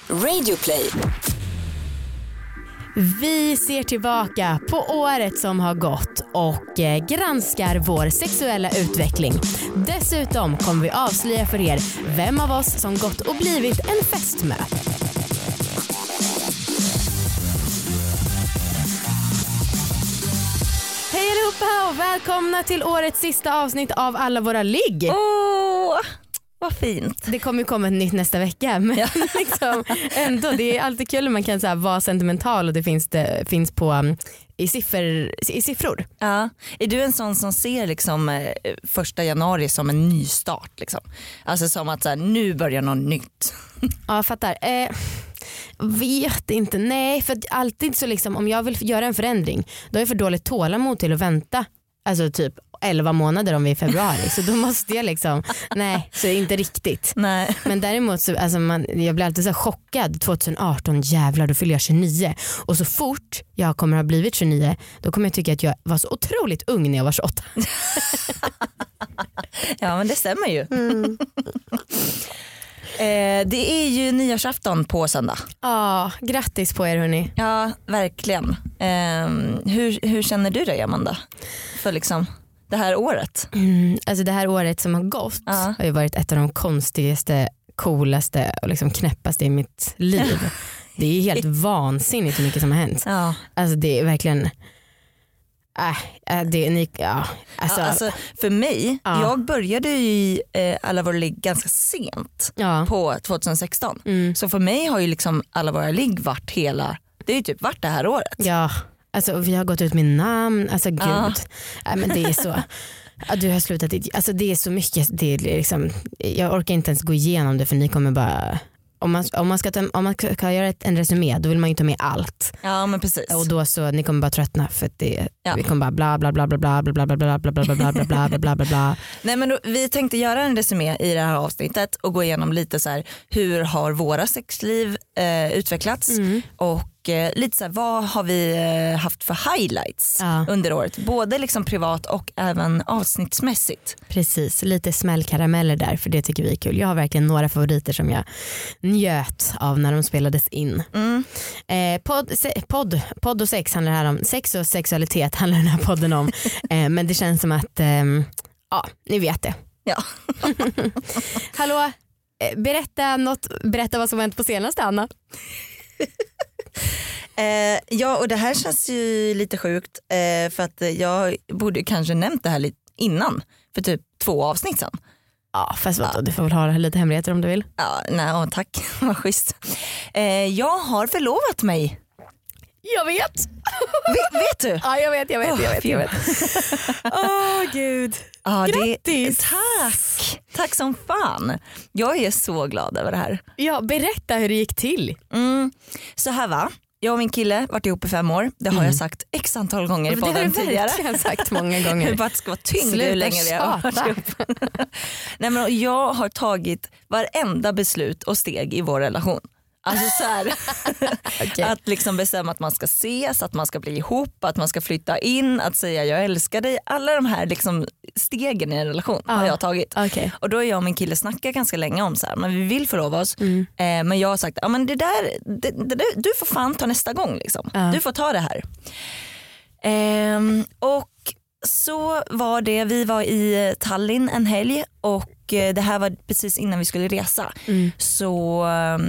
Radioplay. Vi ser tillbaka på året som har gått och granskar vår sexuella utveckling. Dessutom kommer vi avslöja för er vem av oss som gått och blivit en fästmö. Hej allihopa och välkomna till årets sista avsnitt av Alla våra ligg. Vad fint. Det kommer ju komma ett nytt nästa vecka, men liksom, ändå, det är alltid kul när man kan så här, vara sentimental och det finns på i siffror. Ja. Är du en sån som ser liksom 1 januari som en ny start liksom? Alltså som att så här, nu börjar något nytt. Ja, jag fattar. Vet inte, nej, för alltid så liksom, om jag vill göra en förändring då är jag för dåligt tålamod till att vänta. Alltså typ 11 månader om vi är i februari. Så då måste jag liksom, nej, så inte riktigt. Nej. Men däremot så, alltså jag blir alltid så chockad. 2018, jävlar, då fyller jag 29. Och så fort jag kommer ha blivit 29, då kommer jag tycka att jag var så otroligt ung när jag var 28. Ja, men det stämmer ju. Det är ju nyårsafton på söndag. Ja, grattis på er hörni. Ja, verkligen. Hur känner du dig, Amanda? För liksom det här året? Alltså det här året som har gått har ju varit ett av de konstigaste, coolaste och liksom knäppaste i mitt liv. Det är helt vansinnigt hur mycket som har hänt. Ja. Alltså det är verkligen det är unikt. Ja, alltså för mig, jag började i Alla våra ligg ganska sent på 2016. Så för mig har ju liksom Alla våra ligg varit det är ju typ varit det här året. Ja, alltså vi har gått ut med namn, alltså gud. Men det är så. Du har slutat, alltså det är så mycket, det är liksom, jag orkar inte ens gå igenom det för ni kommer bara, om man ska göra en resumé då vill man ju ta med allt. Ja, men precis. Och då så ni kommer bara tröttna för att vi kommer bara bla bla bla bla bla bla bla bla bla bla bla bla bla bla bla bla. Nej, men vi tänkte göra en resumé i det här avsnittet och gå igenom lite så här, hur har våra sexliv utvecklats och lite så här, vad har vi haft för highlights under året, både liksom privat och även avsnittsmässigt. Precis, lite smällkarameller där, för det tycker vi är kul. Jag har verkligen några favoriter som jag njöt av när de spelades in. Podd och sex handlar här om, sex och sexualitet handlar den här podden om. Men det känns som att ni vet det. Ja. Hallå, berätta vad som hänt på senaste, Anna. Ja, och det här känns ju lite sjukt för att jag borde kanske nämnt det här lite innan, för typ 2 avsnitt sedan. Ja, fast du får väl ha lite hemligheter om du vill. Ja, nej, tack, vad schysst. Jag har förlovat mig. Jag vet. Vet du? Ja, jag vet. Gud. Grattis. Tack som fan. Jag är så glad över det här. Ja, berätta hur det gick till. Så här va. Jag och min kille varit ihop i 5 år. Det har jag sagt x antal gånger i podden tidigare. Det har du verkligen sagt många gånger. Det bara ska vara tyngd hur länge vi har varit ihop. Nej, men jag har tagit varenda beslut och steg i vår relation. Alltså så här, att liksom bestämma att man ska ses, att man ska bli ihop, att man ska flytta in, att säga jag älskar dig. Alla de här liksom stegen i en relation har jag tagit. Och då har jag och min kille snackat ganska länge om så här, men vi vill förlova oss. Men jag har sagt, men det där, du får fan ta nästa gång liksom. Du får ta det här. Och så var det, vi var i Tallinn en helg och det här var precis innan vi skulle resa. Så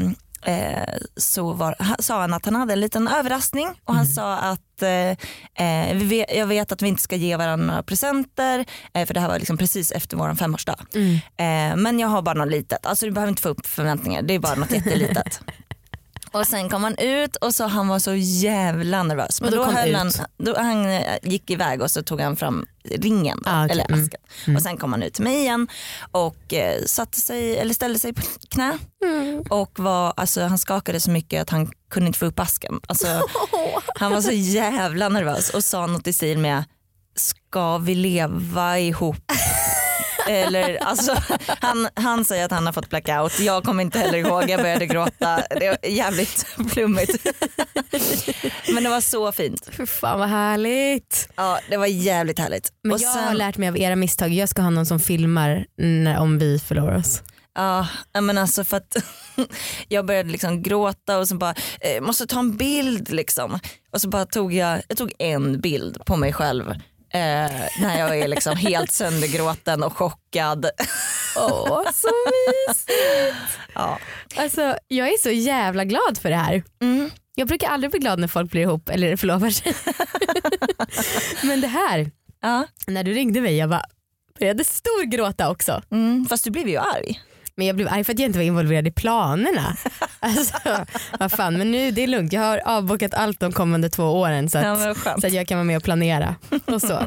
sa han att han hade en liten överraskning och han sa att jag vet att vi inte ska ge varandra några presenter för det här var liksom precis efter vår 5-årsdag. Men jag har bara något litet, alltså du behöver inte få upp förväntningar, det är bara något jättelitet. Och sen kom han ut och så han var så jävla nervös. Men då han gick iväg och så tog han fram ringen eller asken. Och sen kom han ut till mig igen och ställde sig på knä. Och han skakade så mycket att han kunde inte få upp asken. Alltså, han var så jävla nervös och sa något i stil med, ska vi leva ihop? Eller, alltså, han säger att han har fått blackout. Jag kommer inte heller ihåg, jag började gråta. Det var jävligt flummigt. Men det var så fint. För fan vad härligt. Ja, det var jävligt härligt. Men jag har lärt mig av era misstag. Jag ska ha någon som filmar om vi förlorar oss. Ja, men alltså för att jag började liksom gråta och så bara måste ta en bild liksom. Och så bara tog jag en bild på mig själv när jag är liksom helt söndergråten och chockad. Så mysigt. Ja. Alltså, jag är så jävla glad för det här. Jag brukar aldrig bli glad när folk blir ihop eller förlovar sig. Men det här, när du ringde mig, jag började storgråta också. Fast du blev ju arg. Men jag blev arg för att jag inte var involverad i planerna. Alltså, vad fan, men nu det är lugnt. Jag har avbokat allt de kommande 2 åren så att jag kan vara med och planera. Och så.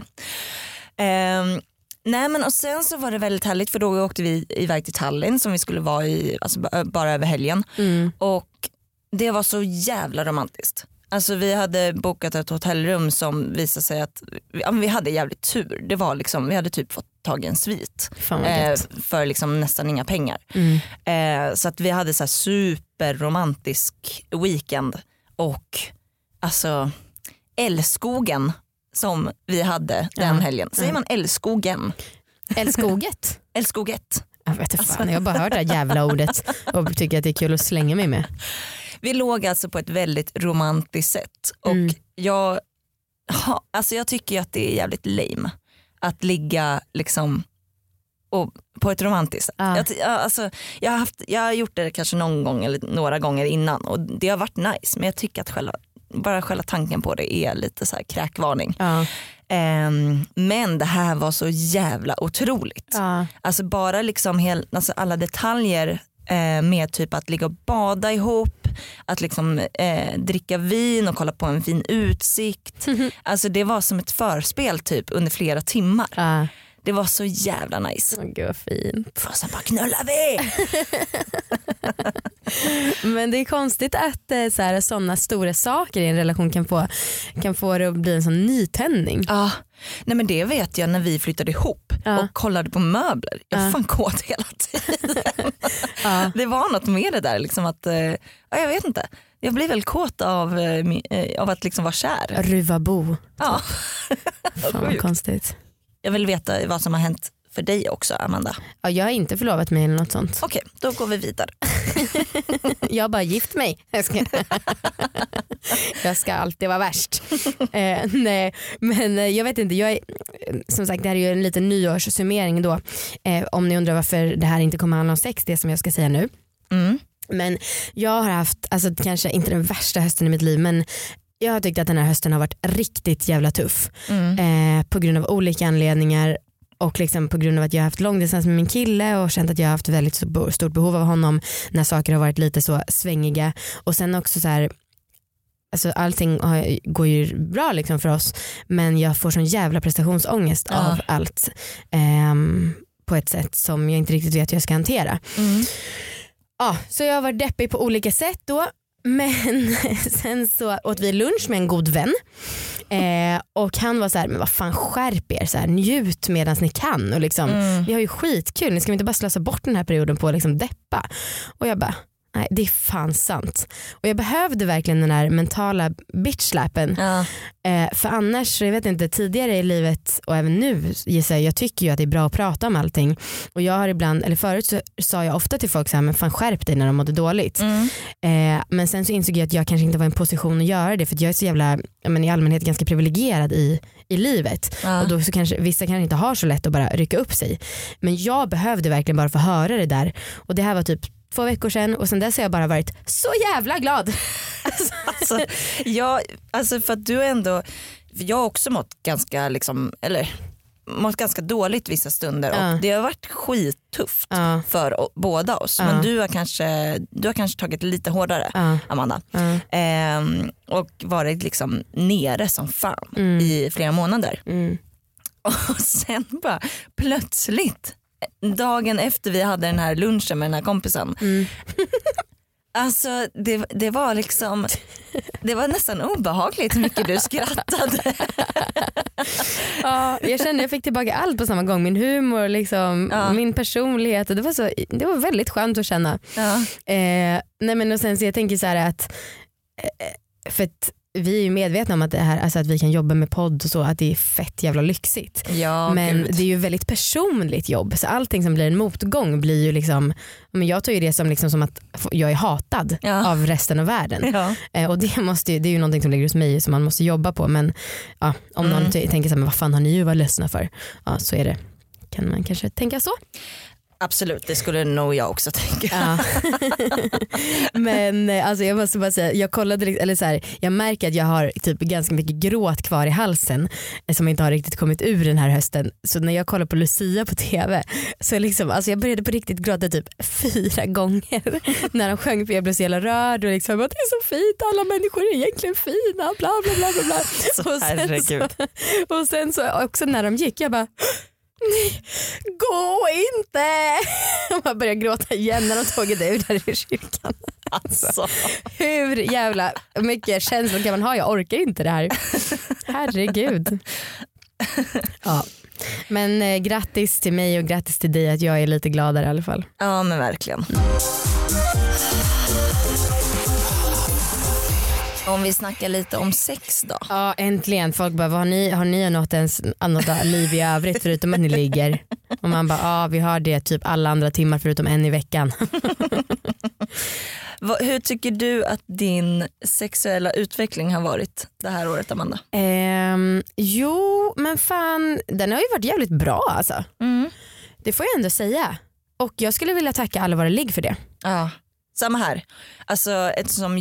Nej men och sen så var det väldigt härligt för då åkte vi iväg till Tallinn som vi skulle vara i alltså bara över helgen. Och det var så jävla romantiskt. Alltså vi hade bokat ett hotellrum som visade sig att vi hade jävligt tur. Det var liksom, vi hade typ fått tag i en svit för liksom nästan inga pengar. Så att vi hade så här superromantisk weekend och alltså älskogen som vi hade den helgen. Säger man älskogen? Älskoget? Älskoget. Jag vet inte fan, jag har bara hört det här jävla ordet och tycker att det är kul att slänga mig med. Vi låg alltså på ett väldigt romantiskt sätt och jag tycker att det är jävligt lame att ligga liksom och på ett romantiskt sätt. Jag har gjort det kanske någon gång eller några gånger innan och det har varit nice men jag tycker att själva tanken på det är lite så här kräkvarning. Men det här var så jävla otroligt. Alltså bara liksom alla detaljer med typ att ligga och bada ihop, att liksom dricka vin och kolla på en fin utsikt. Alltså det var som ett förspel typ under flera timmar. Det var så jävla nice. Gud vad fint. Och sen bara knullar vi. Men det är konstigt att sådana stora saker i en relation kan få det att bli en sån nytändning. Nej men det vet jag när vi flyttade ihop och kollade på möbler. Jag fan kåt hela tiden. Det var något med det där liksom att jag vet inte. Jag blir väl kåt av att liksom vara kär. Ruvabo. Ja. Fan vad konstigt. Jag vill veta vad som har hänt för dig också, Amanda. Ja, jag har inte förlovat mig eller något sånt. Okej, då går vi vidare. Jag har bara gift mig. Jag ska alltid vara värst. Nej, men jag vet inte. Som sagt, det här är ju en liten nyårssummering då. Om ni undrar varför det här inte kommer handla om sex, det som jag ska säga nu. Men jag har haft, alltså kanske inte den värsta hösten i mitt liv, men jag har tyckt att den här hösten har varit riktigt jävla tuff. På grund av olika anledningar och liksom på grund av att jag har haft långdistans med min kille och känt att jag har haft väldigt stort behov av honom när saker har varit lite så svängiga. Och sen också så här, alltså allting går ju bra liksom för oss, men jag får sån jävla prestationsångest av allt på ett sätt som jag inte riktigt vet hur jag ska hantera. Så jag har varit deppig på olika sätt då. Men sen så åt vi lunch med en god vän och han var så här, men vad fan, skärp er, så här, njut medan ni kan och liksom, vi har ju skitkul, ni ska inte bara slösa bort den här perioden på att liksom deppa. Och jag bara, nej det är fan sant. Och jag behövde verkligen den här mentala bitchslappen. För annars, jag vet inte, tidigare i livet och även nu, jag tycker ju att det är bra att prata om allting. Och jag har ibland, eller förut så sa jag ofta till folk så här, men fan skärp dig när de mådde dåligt. Men sen så insåg jag att jag kanske inte var i en position att göra det, för att jag är så jävla, i allmänhet ganska privilegierad i livet. Och då så kanske vissa kanske inte har så lätt att bara rycka upp sig. Men jag behövde verkligen bara få höra det där. Och det här var typ 2 veckor sedan och sen dess har jag bara varit så jävla glad. Alltså för att du ändå, jag har också mått ganska liksom, eller mått ganska dåligt vissa stunder och det har varit skittufft för båda oss, men du har kanske tagit lite hårdare, Amanda, och varit liksom nere som fan i flera månader. Och sen bara plötsligt dagen efter vi hade den här lunchen med den här kompisen. Alltså det var liksom, det var nästan obehagligt hur mycket du skrattade. Jag kände jag fick tillbaka allt på samma gång, min humor liksom, min personlighet, och det var väldigt skönt att känna. Nej men och sen så jag tänker så här att för att vi är ju medvetna om att det här, alltså att vi kan jobba med podd och så, att det är fett jävla lyxigt. Ja, men gud. det är ju väldigt personligt jobb, så allting som blir en motgång blir ju liksom, men jag tar ju det som att jag är hatad av resten av världen. Och det är ju någonting som ligger hos mig som man måste jobba på, men ja, om någon tänker så här, men vad fan har ni ju varit ledsna för? Ja, så är det. Kan man kanske tänka så? Absolut, det skulle nog jag också tänka. Ja. Men alltså jag måste bara säga, jag kollade, eller så här, jag märker att jag har typ ganska mycket gråt kvar i halsen som inte har riktigt kommit ur den här hösten. Så när jag kollar på Lucia på TV så liksom, alltså jag började på riktigt gråta typ 4 gånger när de sjöng, för jag blev så jävla rörd och liksom att det är så fint, alla människor är egentligen fina, bla bla bla bla bla. Och sen så också när de gick, jag bara nej, gå inte. Man började gråta igen när de tagit ut där i kyrkan. Alltså. Hur jävla mycket känslor kan man ha? Jag orkar inte det här. Herregud. Ja. Men grattis till mig och grattis till dig att jag är lite gladare i alla fall. Ja, men verkligen. Om vi snackar lite om sex då. Ja, äntligen. Folk bara, har ni något annat liv i övrigt förutom att ni ligger? Och man bara, ja vi har det typ alla andra timmar förutom en i veckan. Hur tycker du att din sexuella utveckling har varit det här året, Amanda? Jo, men fan, den har ju varit jävligt bra alltså. Det får jag ändå säga. Och jag skulle vilja tacka alla våra ligg för det. Ja, samma här. Alltså eftersom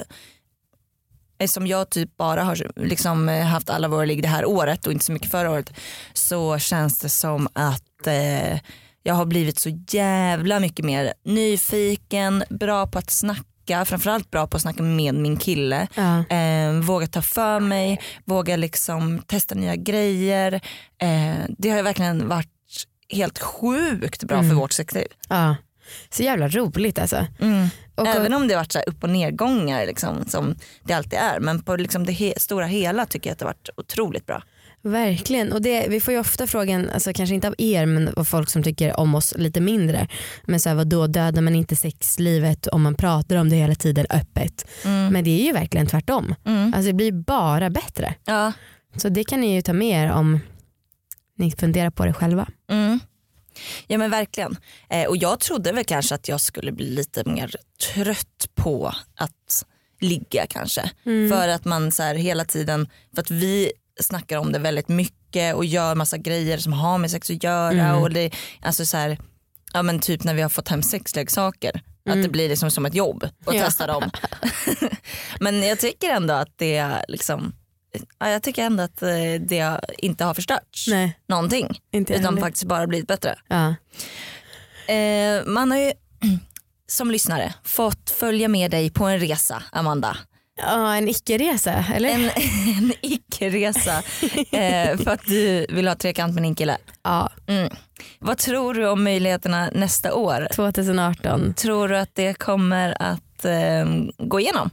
jag typ bara har liksom haft alla våra ligg det här året och inte så mycket förra året, så känns det som att jag har blivit så jävla mycket mer nyfiken, bra på att snacka, framförallt bra på att snacka med min kille. Våga ta för mig, våga liksom testa nya grejer. Det har verkligen varit helt sjukt bra för vårt sexliv. Ja. Så jävla roligt alltså. Även om det har varit så här upp- och nedgångar liksom, som det alltid är. Men på liksom det stora hela tycker jag att det har varit otroligt bra. Verkligen. Och vi får ju ofta frågan, alltså kanske inte av er men av folk som tycker om oss lite mindre. Men så här, vadå, dödar man inte sexlivet om man pratar om det hela tiden öppet? Men det är ju verkligen tvärtom. Alltså det blir bara bättre. Ja. Så det kan ni ju ta med er om ni funderar på det själva. Ja men verkligen. Och jag trodde väl kanske att jag skulle bli lite mer trött på att ligga kanske. För att man så här hela tiden, för att vi snackar om det väldigt mycket och gör massa grejer som har med sex att göra. Och det, alltså så här, ja men typ när vi har fått hem sexleksaker, att det blir liksom som ett jobb att testa dem. Men jag tycker ändå att det liksom, jag tycker ändå att det inte har förstörts. Nej, någonting. Inte utan heller. faktiskt bara blivit bättre. Ja. Man har ju som lyssnare fått följa med dig på en resa, Amanda. Ja, en icke-resa, eller? En icke-resa för att du vill ha trekant med din kille. Ja. Vad tror du om möjligheterna nästa år? 2018. Tror du att det kommer att gå igenom?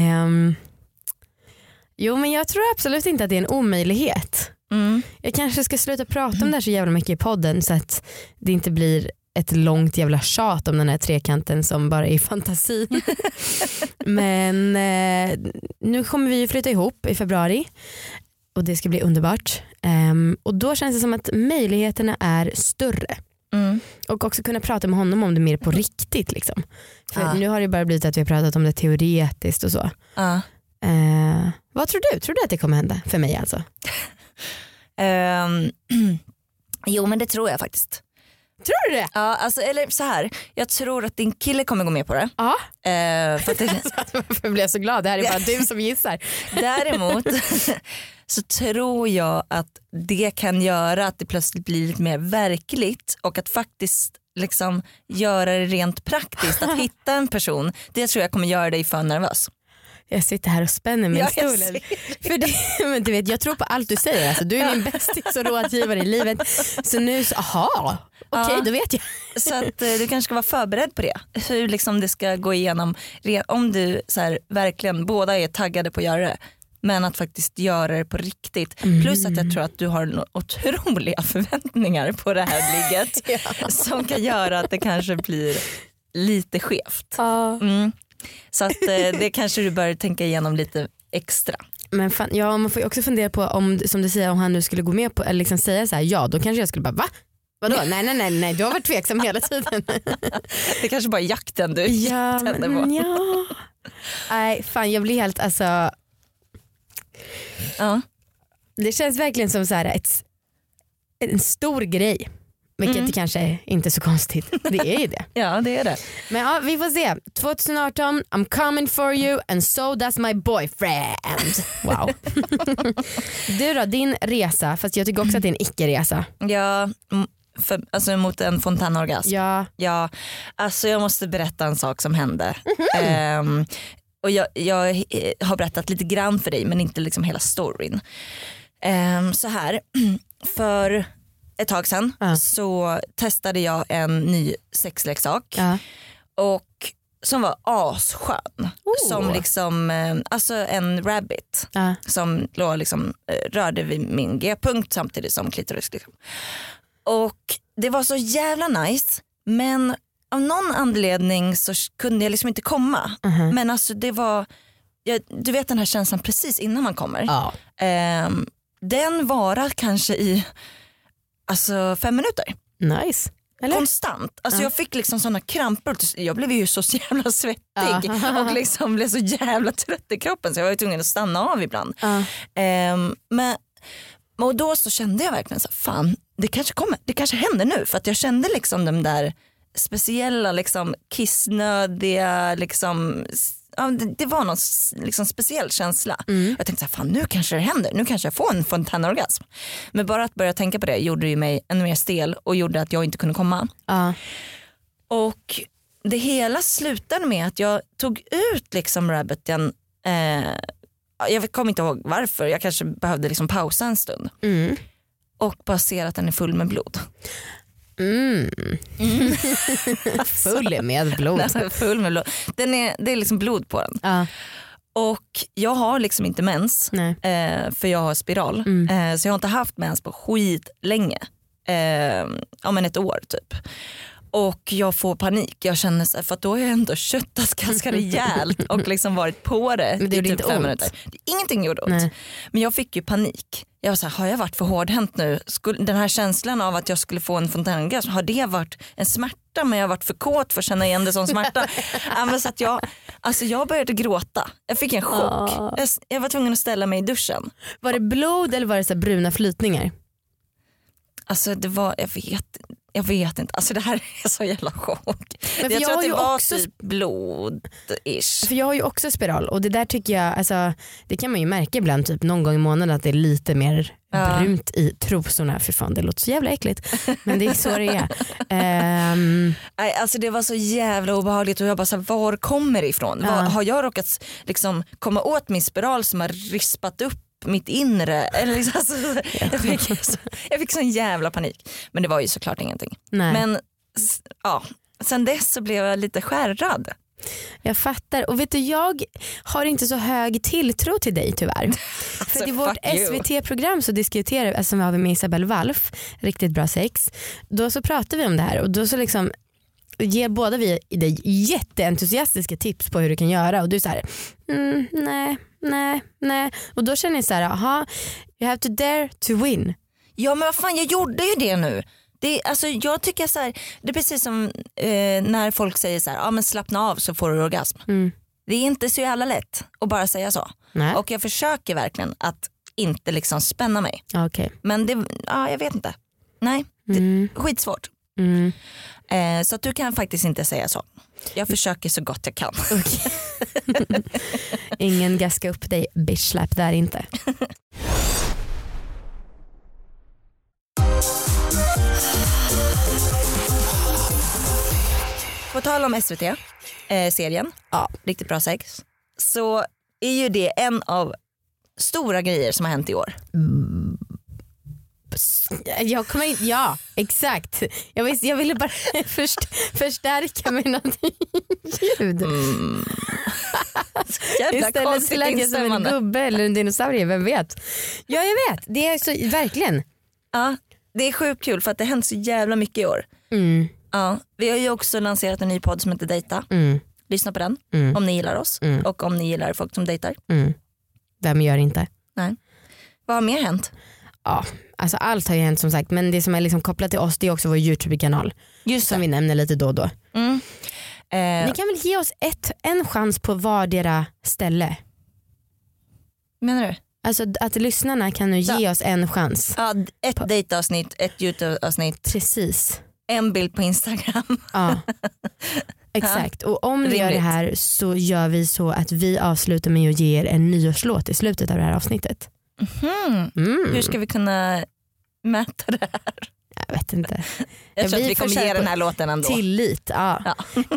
Jo, men jag tror absolut inte att det är en omöjlighet. Jag kanske ska sluta prata om det här så jävla mycket i podden så att det inte blir ett långt jävla tjat om den här trekanten som bara är fantasin. Men nu kommer vi flytta ihop i februari och det ska bli underbart. Och då känns det som att möjligheterna är större. Och också kunna prata med honom om det mer på riktigt liksom. För nu har det bara blivit att vi har pratat om det teoretiskt och så. Vad tror du? Tror du att det kommer hända för mig alltså? Jo men det tror jag faktiskt. Tror du det? Ja, alltså, eller så här. Jag tror att din kille kommer gå med på det. Ja. För att det Varför blev jag så glad? Det här är bara du som gissar. Däremot så tror jag att det kan göra att det plötsligt blir lite mer verkligt och att faktiskt liksom göra det rent praktiskt. Att hitta en person, det tror jag kommer göra dig för nervös. Jag sitter här och spänner min jag stol. För det, men du vet, jag tror på allt du säger. Alltså, du är min bästis och rådgivare i livet. Så nu, okej, då vet jag. Så att du kanske ska vara förberedd på det. Hur liksom det ska gå igenom. Om du så här, verkligen båda är taggade på att göra det. Men att faktiskt göra det på riktigt. Plus att jag tror att du har otroliga förväntningar på det här ligget. Som kan göra att det kanske blir lite skevt. Så att det kanske du bör tänka igenom lite extra. Men fan, ja, man får ju också fundera på om, som du säger, om han nu skulle gå med på eller liksom säga så här, ja, då kanske jag skulle bara, va? Vadå? Nej, du har varit tveksam hela tiden. Det kanske bara är jakten du tände på. Ja. Nej, fan jag blir helt alltså. Ja. Det känns verkligen som så här en stor grej. Vilket det kanske inte är så konstigt. Det är ju det. Ja, det är det. Men ja, vi får se. 2018, I'm coming for you and so does my boyfriend. Wow. Du då, din resa, fast jag tycker också att det är en icke-resa. Ja, alltså mot en fontänorgasm. Ja, alltså jag måste berätta en sak som hände. Och jag har berättat lite grann för dig men inte liksom hela storyn. Så här, för ett tag sedan så testade jag en ny sexleksak och som var asskön. Som liksom, alltså en rabbit som låg liksom, rörde vid min g-punkt samtidigt som klitoris liksom. Och det var så jävla nice, men av någon anledning så kunde jag liksom inte komma. Men alltså det var, du vet den här känslan precis innan man kommer. Den varar kanske i alltså 5 minuter. Nice. Eller? Konstant. Alltså jag fick liksom såna kramper. Jag blev ju så jävla svettig och liksom blev så jävla trött i kroppen så jag var tvungen att stanna av ibland. Men och då så kände jag verkligen så fan, det kanske händer nu, för att jag kände liksom de där speciella liksom kissnödiga liksom, ja, det var någon liksom speciell känsla. Jag tänkte så här, fan nu kanske det händer, nu kanske jag får en fontänorgasm. Men bara att börja tänka på det gjorde ju mig ännu mer stel och gjorde att jag inte kunde komma. Och det hela slutade med att jag tog ut liksom rabbiten, jag kommer inte ihåg varför, jag kanske behövde liksom pausa en stund och bara ser att den är full med blod. Full med blod. Full med blod. Det är liksom blod på den. Och jag har liksom inte mens för jag har spiral. Så jag har inte haft mens på skit länge. Men ett år typ. Och jag får panik. Jag känner så här, för att då har jag ändå köttat ganska rejält och liksom varit på det men det i typ inte 5 minuter. Ingenting gjorde ont. Men jag fick ju panik. Jag var så här, har jag varit för hårdhänt nu? Den här känslan av att jag skulle få en fontänorgasm, har det varit en smärta, men jag har varit för kåt för att känna igen det som smärta? Så att jag började gråta. Jag fick en chock. Jag var tvungen att ställa mig i duschen. Var det blod eller var det så bruna flytningar? Alltså det var, jag vet inte. Alltså det här är så jävla chock. Jag tror att det var också typ blod-ish. För jag har ju också spiral och det där tycker jag, alltså, det kan man ju märka ibland typ någon gång i månaden att det är lite mer brunt i trosorna. För fan, det låter så jävla äckligt. Men det är så det är. Alltså det var så jävla obehagligt och jag bara så här, var kommer det ifrån? Har jag råkat liksom komma åt min spiral som har rispat upp mitt inre? Eller liksom, alltså, jag fick sån jävla panik. Men det var ju såklart ingenting. Men sen dess så blev jag lite skärrad. Jag fattar. Och vet du, jag har inte så hög tilltro till dig tyvärr. För i vårt SVT-program så diskuterar vi, som vi har med Isabelle Walf, riktigt bra sex. Då så pratar vi om det här och då så liksom ger båda vi dig jätteentusiastiska tips på hur du kan göra och du är så här, nej. Och då känner jag så här, you have to dare to win. Ja men vad fan, jag gjorde ju det nu. Alltså, jag tycker så här, det är precis som när folk säger så här, men slappna av så får du orgasm. Det är inte så jävla lätt att bara säga så. Nej. Och jag försöker verkligen att inte liksom spänna mig. Okay. Men det, jag vet inte. Nej, det är skitsvårt. Så att du kan faktiskt inte säga så. Jag försöker så gott jag kan. Okay. Ingen gaska upp dig, bitch slap där inte. På tal om SVT-serien, riktigt bra sex, så är ju det en av stora grejer som har hänt i år. Ja, exakt. Jag ville bara förstärka med något ljud. Istället så lät jag som en gubbe eller en dinosaurie, vem vet. Ja, jag vet. Det är så, verkligen. Ja, det är sjukt kul för att det har hänt så jävla mycket i år. Ja, vi har ju också lanserat en ny podd som heter Dejta. Lyssna på den om ni gillar oss och om ni gillar folk som dejtar. vem gör inte? Nej. Vad har mer hänt? Ja, alltså allt har ju hänt som sagt, men det som är liksom kopplat till oss, det är också vår YouTube-kanal. Just som vi nämner lite då och då. Ni kan väl ge oss en chans på vardera ställe? Menar du? Alltså att lyssnarna kan nu ge oss en chans. Ja, ett dejtavsnitt, ett YouTube-avsnitt. Precis. En bild på Instagram. Ja. Exakt, och om ni gör det här så gör vi så att vi avslutar med att ge er en nyårslåt i slutet av det här avsnittet. Hur ska vi kunna mäta det här? Jag vet inte. Jag tror att vi kommer ge den här låten ändå. Tillit, ja.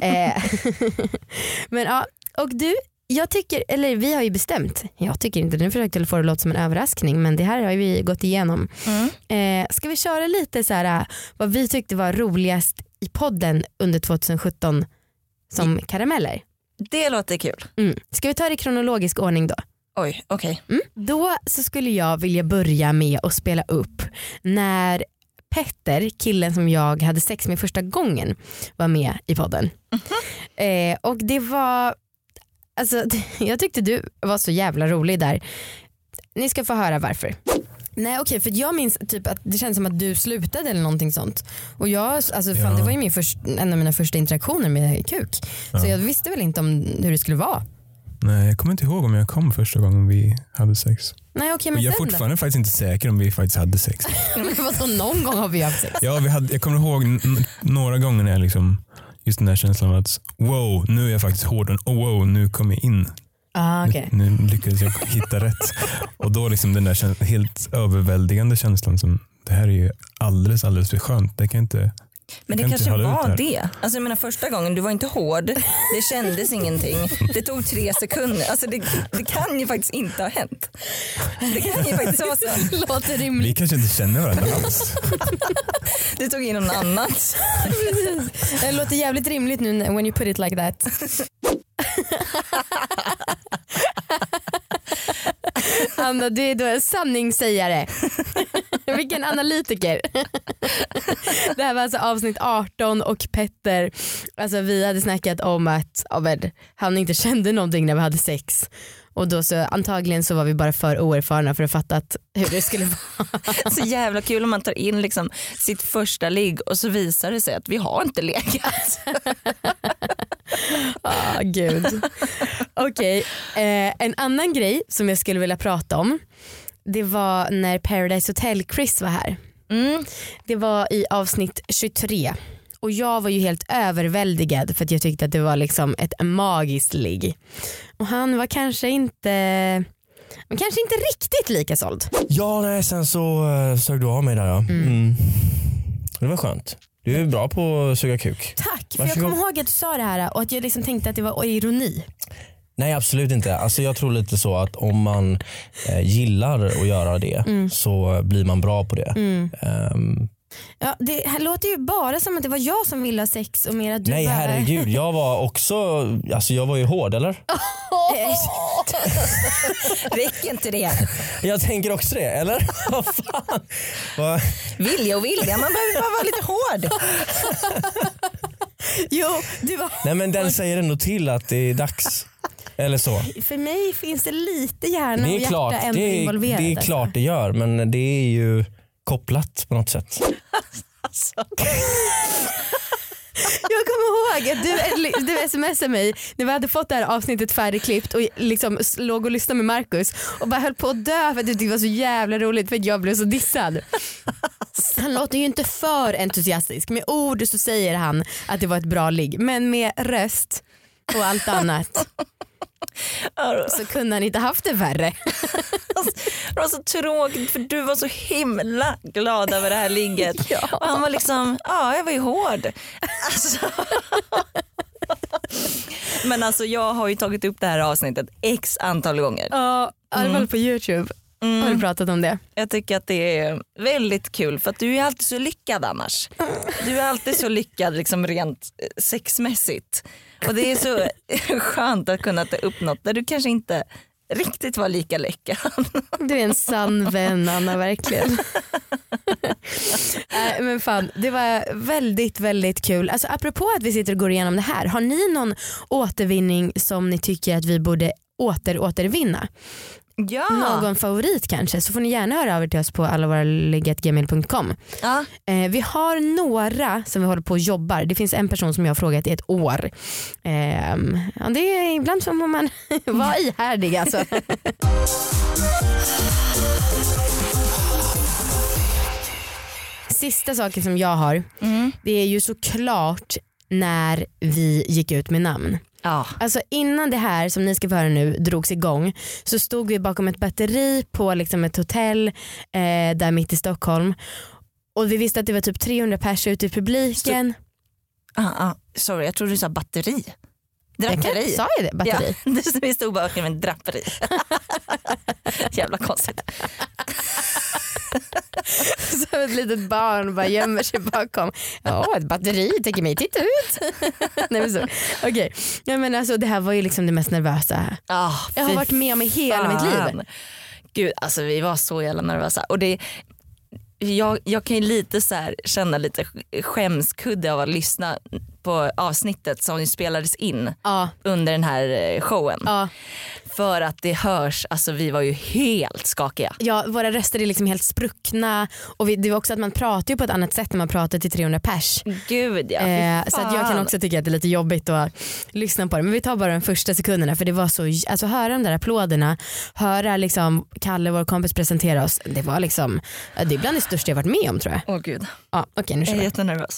Men ja, och du, jag tycker, eller vi har ju bestämt, jag tycker inte, nu försökte jag få det låta som en överraskning, men det här har vi gått igenom. Ska vi köra lite så här vad vi tyckte var roligast i podden under 2017 som karameller? Det låter kul. Ska vi ta det i kronologisk ordning då? Oj, okej. Då så skulle jag vilja börja med att spela upp när Petter, killen som jag hade sex med första gången, var med i podden. Och det var, alltså, jag tyckte du var så jävla rolig där. Ni ska få höra varför. Nej okej, för jag minns typ att det kändes som att du slutade eller någonting sånt. Och jag, alltså fan, det var ju en av mina första interaktioner med kuk. Så jag visste väl inte om hur det skulle vara. Nej, jag kommer inte ihåg om jag kom första gången vi hade sex. Nej, okej, men jag är fortfarande faktiskt inte säker om vi faktiskt hade sex. Men vadå, någon gång har vi haft sex? Ja, jag kommer ihåg några gånger när jag liksom, just den där känslan av att wow, nu är jag faktiskt hård och wow, nu kommer jag in. Okay. Nu lyckades jag hitta rätt. Och då liksom den där helt överväldigande känslan som, det här är ju alldeles för skönt. Det kan inte. Men det kanske var det. Alltså jag menar, första gången, du var inte hård. Det kändes ingenting. Det tog 3 sekunder. Alltså det kan ju faktiskt inte ha hänt. Det kan ju faktiskt vara så. Låter rimligt. Vi kanske inte känner varandra alls. Det tog in någon annat. Det låter jävligt rimligt nu when you put it like that. Anna, du är då en sanningssägare. Vilken analytiker. Det här var alltså avsnitt 18 och Petter, alltså vi hade snackat om att han inte kände någonting när vi hade sex. Och då så antagligen så var vi bara för oerfarna för att fatta hur det skulle vara. Så jävla kul om man tar in liksom sitt första ligg och så visar det sig att vi har inte legat. Gud. Okej, en annan grej som jag skulle vilja prata om, det var när Paradise Hotel Chris var här. Det var i avsnitt 23. Och jag var ju helt överväldigad för att jag tyckte att det var liksom ett magiskt ligg. Och han var kanske inte riktigt lika såld. Ja, nej, sen så sög du av mig där. Ja. Det var skönt. Du är bra på att suga kuk. Tack, för jag kommer ihåg att du sa det här och att jag liksom tänkte att det var ironi. Nej, absolut inte. Alltså jag tror lite så att om man gillar att göra det så blir man bra på det. Ja, det här låter ju bara som att det var jag som ville ha sex och mer att du. Nej, herregud, jag var också, alltså jag var ju hård, eller? Räcker inte det? Jag tänker också det, eller? Vad fan? Vilja, man behöver bara vara lite hård. Jo, du var. Nej, men den säger ändå till att det är dags. Eller så. För mig finns det lite hjärna och hjärta ändå involverat. Det är klart det gör, men det är ju kopplat på något sätt. Alltså. Jag kommer ihåg att du smsade mig när vi hade fått det här avsnittet färdigklippt och liksom låg och lyssnade med Marcus och bara höll på att dö för att det var så jävla roligt för att jag blev så dissad. Han låter ju inte för entusiastisk. Med ord så säger han att det var ett bra ligg, men med röst och allt annat så kunde han inte haft det värre. Det var så tråkigt för du var så himla glad över det här ligget. Ja. Och han var liksom, jag var ju hård. Alltså. Men alltså jag har ju tagit upp det här avsnittet x antal gånger. Ja, i alla fall på YouTube. Har du pratat om det? Jag tycker att det är väldigt kul för att du är alltid så lyckad annars. Du är alltid så lyckad liksom rent sexmässigt. Och det är så skönt att kunna ta upp något där du kanske inte riktigt var lika lyckad. Du är en sann vän, Anna, verkligen. Men fan, det var väldigt, väldigt kul. Alltså apropå att vi sitter och går igenom det här, har ni någon återvinning som ni tycker att vi borde återvinna? någon favorit kanske, så får ni gärna höra av er till oss på allavåraligg@gmail.com. Ja. Vi har några som vi håller på och jobbar. Det finns en person som jag har frågat i ett år. Det är ibland som om man var ihärdig alltså. Sista saken som jag har, det är ju såklart när vi gick ut med namn. Ja. Alltså innan det här som ni ska få höra nu drogs igång så stod vi bakom ett batteri på liksom ett hotell där mitt i Stockholm, och vi visste att det var typ 300 personer ute i publiken. Sorry, jag trodde du sa batteri. Draperi. Sa jag det? Batteri? Ja, vi stod bakom en draperi. Jävla konstigt. Så ett litet barn bara gömmer sig bakom. Ja, ett batteri, tänker mig, titta ut. Nej, men så. Okej. Ja, men alltså, det här var ju liksom det mest nervösa jag har varit med om i hela mitt liv. Gud, alltså vi var så jävla nervösa. Och det, jag kan ju lite så här känna lite skämskudde av att lyssna på avsnittet som ju spelades in under den här showen. För att det hörs, alltså vi var ju helt skakiga. Ja, våra röster är liksom helt spruckna, och det var också att man pratar ju på ett annat sätt när man pratar till 300 pers. Gud ja. Så att jag kan också tycka att det är lite jobbigt att lyssna på det, men vi tar bara de första sekunderna, för det var så, alltså höra de där applåderna, höra liksom Kalle, vår kompis, presentera oss, det var liksom, det är bland det största jag varit med om, tror jag. Åh gud. Ja, okej, nu kör vi. Jag är jättenervös.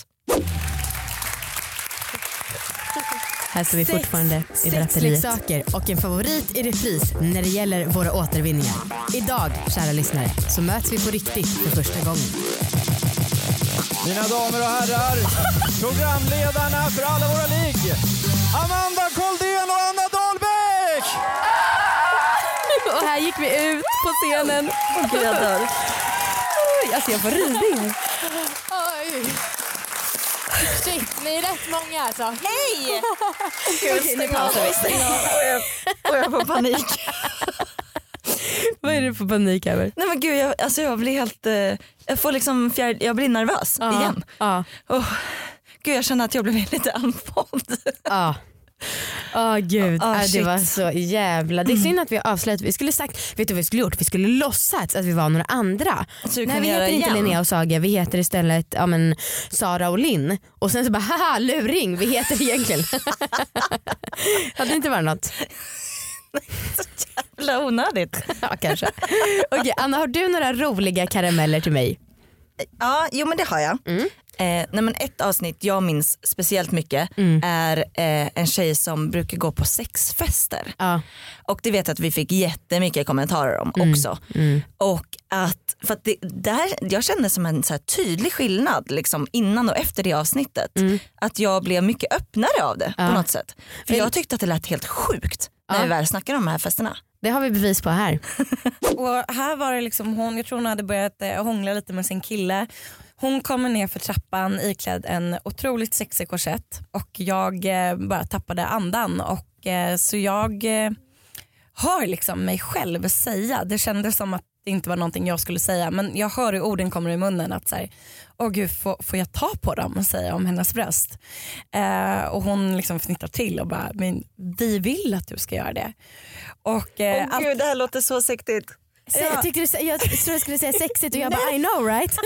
Här står vi fortfarande i draperiet. Leksaker och en favorit i repris när det gäller våra återvinningar. Idag, kära lyssnare, så möts vi på riktigt för första gången. Mina damer och herrar, programledarna för Alla våra ligg, Amanda Koldén och Anna Dahlbäck! Och här gick vi ut på scenen. Gud, jag dör. Alltså jag får rysning. Oj. Shit, ni är rätt många alltså. Hej! Okej, nu pausar vi. Och jag får panik. Vad är det för panik över? Nej men gud, jag blir helt, jag får liksom jag blir nervös igen. Gud, jag känner att jag blev lite andfådd. Gud, det var så jävla. Det är synd att vi har avslöjat. Vi skulle sagt, vet du vad vi skulle gjort? Vi skulle låtsats att vi var några andra. Nej, vi heter inte Linnea och Saga. Vi heter istället Sara och Linn. Och sen så bara, haha, luring. Vi heter egentligen. Hade det inte varit något? Så jävla onödigt. Ja, kanske. Okej, Anna, har du några roliga karameller till mig? Ja, jo men det har jag. Nej, men ett avsnitt jag minns speciellt mycket är en tjej som brukar gå på sexfester. Och det vet jag att vi fick jättemycket kommentarer om också. Och att, för att jag kände som en så här tydlig skillnad liksom, innan och efter det avsnittet. Att jag blev mycket öppnare av det på något sätt. För jag tyckte att det lät helt sjukt när vi väl snackade om de här festerna. Det har vi bevis på här. Och här var det liksom jag tror hon hade börjat hångla lite med sin kille. Hon kommer ner för trappan iklädd en otroligt sexig korsett och jag bara tappade andan och så jag hör liksom mig själv säga, det kändes som att det inte var någonting jag skulle säga, men jag hör hur orden kommer i munnen att säga, åh gud, får jag ta på dem, säga om hennes bröst. Och hon liksom fnittrar till och bara, men vi vill att du ska göra det. Och gud, det här låter så sexigt. Jag tror jag skulle säga sexigt och jag bara, I know right?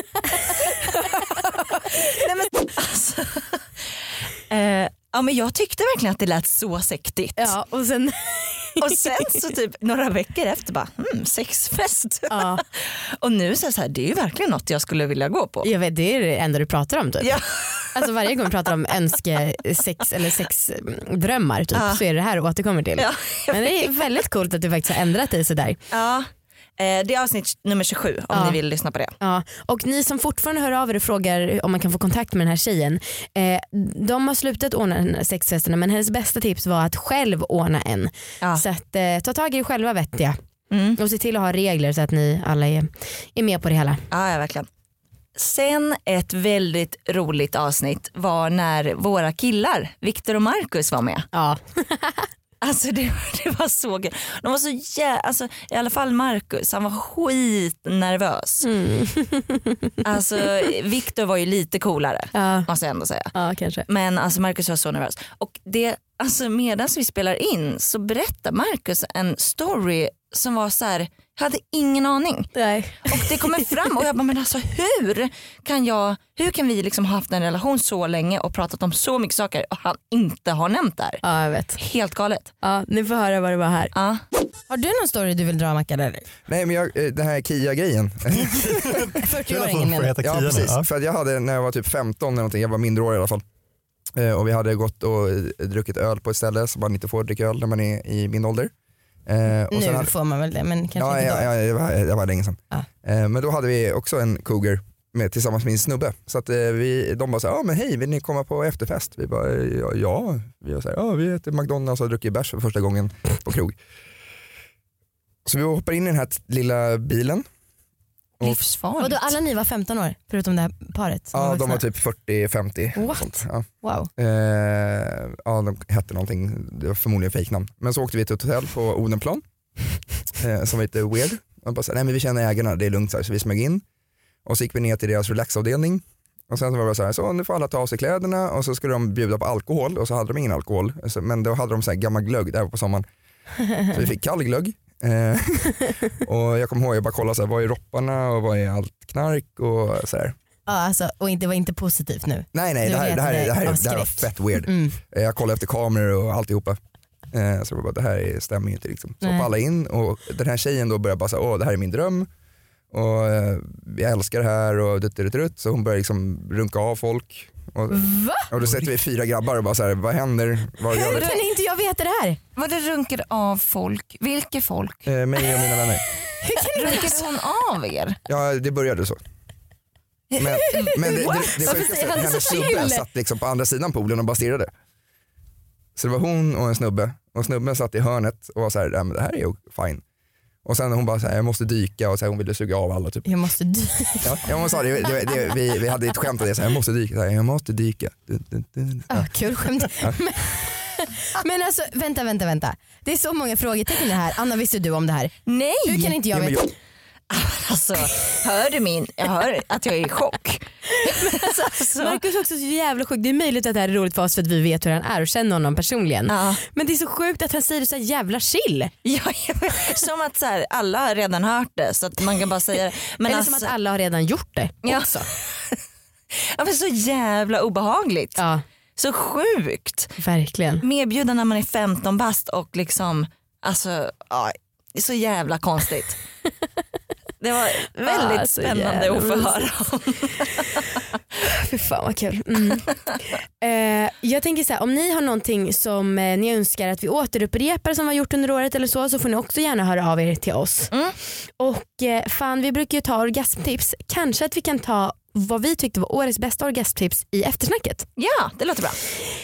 Nej, men, alltså, ja, men jag tyckte verkligen att det lät så sexigt. Ja, och sen så typ några veckor efter bara, sexfest. Och nu så här, det är ju verkligen något jag skulle vilja gå på. Jag vet, det är det enda du pratar om typ. Ja. Alltså varje gång vi pratar om sex eller sexdrömmar typ, så är det här återkommer till. Ja, men det är väldigt coolt att du faktiskt har ändrat dig sådär. Ja. Det är avsnitt nummer 27 om ni vill lyssna på det. Ja. Och ni som fortfarande hör av er och frågar om man kan få kontakt med den här tjejen, de har slutat ordna den här sexfesterna, men hennes bästa tips var att själv ordna en. Så att ta tag i er själva, vettiga. Och se till att ha regler så att ni alla är med på det hela. Ja, verkligen. Sen ett väldigt roligt avsnitt var när våra killar Viktor och Marcus var med. Ja. Alltså det var så gött. De var så alltså i alla fall Marcus, han var skitnervös. Alltså Viktor var ju lite coolare, måste jag ändå säga. Ja, kanske. Men alltså Marcus var så nervös. Och det, alltså medan vi spelar in så berättar Marcus en story som var så här, jag hade ingen aning. Nej. Och det kommer fram och jag bara, men alltså hur kan vi liksom ha haft en relation så länge och pratat om så mycket saker och han inte har nämnt det här? Ja, jag vet. Helt galet. Ja, ni får höra vad det var här. Ja. Har du någon story du vill dra, Mackan, eller? Nej, men den här Kia-grejen. 40-åringen menar jag. Ja, precis. Ja. För att jag hade, när jag var typ 15 eller någonting, jag var mindreårig i alla fall. Och vi hade gått och druckit öl på ett ställe som man inte får dricka öl när man är i min ålder. Och nu sen får man väl det, men kanske inte då. Ja, jag var länge sedan. Ja. Men då hade vi också en cougar tillsammans med min snubbe. Så att de bara så här, men hej, vill ni komma på efterfest? Vi bara, ja. Vi var så här, vi äter McDonalds och druckit bärs för första gången på krog. Så vi hoppar in i den här lilla bilen. Livsfarligt. Och då alla ni var 15 år, förutom det här paret? Ja, de var typ 40-50. What? Ja. Wow. Ja, de hette någonting, det var förmodligen fejknamn. Men så åkte vi till ett hotell på Odenplan som var lite weird. Och bara så, nej men vi känner ägarna, det är lugnt, så vi smög in. Och så gick vi ner till deras relaxavdelning. Och sen så var det så här, så nu får alla ta av sig kläderna och så skulle de bjuda på alkohol och så hade de ingen alkohol. Men då hade de så här gammal glögg där på sommaren. Så vi fick kall glögg. Och jag kommer ihåg, jag bara kollade så här, vad är ropparna och vad är allt knark och så här. Ja, alltså, och det var inte positivt nu. Nej, Nu det här var skräck. fett weird. Jag kollade efter kameror och alltihopa. Så jag bara, det här stämmer ju inte liksom. Så hoppade alla in och den här tjejen då började bara säga, det här är min dröm och jag älskar det här och dutt. Så hon började liksom runka av folk. Och då sätter vi 4 grabbar och bara så här, vad händer? Vad gör Hur vi? kan inte jag veta det här? Var det runkade av folk? Vilka folk? Mig och mina vänner. Runkade hon av er? Ja, det började så. Men det sjukaste, hennes snubbe satt liksom på andra sidan poolen och bara stirrade. Så det var hon och en snubbe. Och snubben satt i hörnet och var så här, men det här är ju fine. Och sen hon bara så här, jag måste dyka och så här, hon ville suga av alla typ. Jag måste dyka. Ja, hon sa det, vi hade ett skämt av det, så här, jag måste dyka. Så här, jag måste dyka. Kul skämt. Men alltså, vänta. Det är så många frågetecken det här. Anna, visste du om det här? Nej. Hur kan inte jag veta? Alltså, jag hör att jag är i chock. Marcus är också så jävla sjuk. Det är möjligt att det här är roligt för oss för att vi vet hur han är och känner honom personligen. Ja. Men det är så sjukt att han säger det så här jävla chill. Ja, som att så här, alla har redan hört det så att man kan bara säga det. Men eller alltså, som att alla har redan gjort det också. Ja, men så jävla obehagligt. Ja, Så sjukt. verkligen. Medbjuden när man är 15 bast och liksom, alltså, ja, det är så jävla konstigt. Det var väldigt spännande att få höra om. Fy fan vad kul. Jag tänker så här, om ni har någonting som ni önskar att vi återupprepar som vi har gjort under året eller så får ni också gärna höra av er till oss. Och fan, vi brukar ju ta orgasmtips. Kanske att vi kan ta vad vi tyckte var årets bästa orgasmtips i eftersnacket. Ja, det låter bra.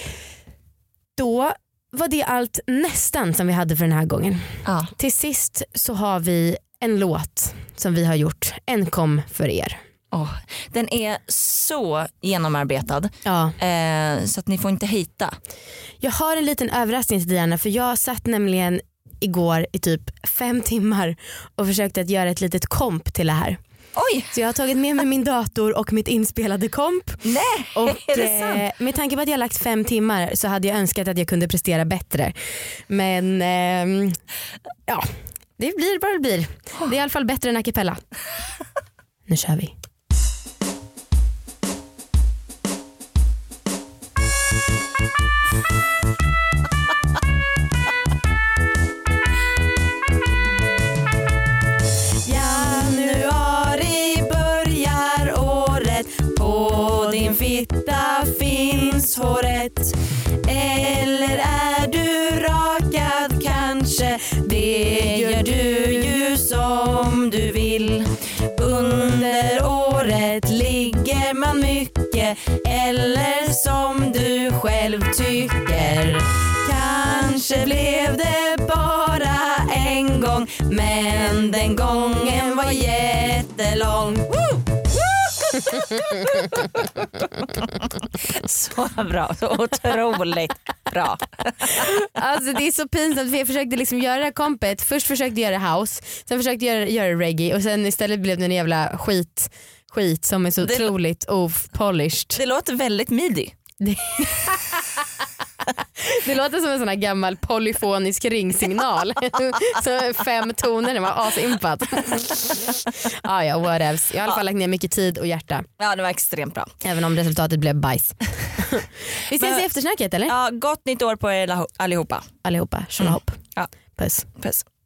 Då var det allt nästan som vi hade för den här gången. Ja. Till sist så har vi en låt som vi har gjort enkom för er. Den är så genomarbetad så att ni får inte hejta. Jag har en liten överraskning till Diana, för jag satt nämligen igår i typ 5 timmar och försökte att göra ett litet komp till det här. Oj! Så jag har tagit med mig min dator och mitt inspelade komp. Nej, och är det sant? Med tanke på att jag har lagt 5 timmar så hade jag önskat att jag kunde prestera bättre. Men ja, det blir vad det blir. Det är i alla fall bättre än a cappella. Nu kör vi. Januari börjar året, på din fitta finns håret. Eller är du rakad kanske, det gör du ju som du vill. Under året ligger man mycket, eller som du själv tycker. Kanske blev det bara en gång, men den gången var jättelång. Så bra, så otroligt bra. Alltså det är så pinsamt, för jag försökte liksom göra det här kompet. Först försökte jag göra house, sen försökte jag göra reggae och sen istället blev det en jävla skit som är så otroligt polished. Det låter väldigt midi. Det låter som en sån här gammal polyfonisk ringsignal. Så 5 toner, det var asimpat. Ja, what else. Jag har i alla fall lagt ner mycket tid och hjärta. Ja, det var extremt bra. Även om resultatet blev bajs. Vi ses i eftersnacket eller? Ja, gott nytt år på er allihopa. Allihopa, tjolahopp. Ja. Puss. Puss.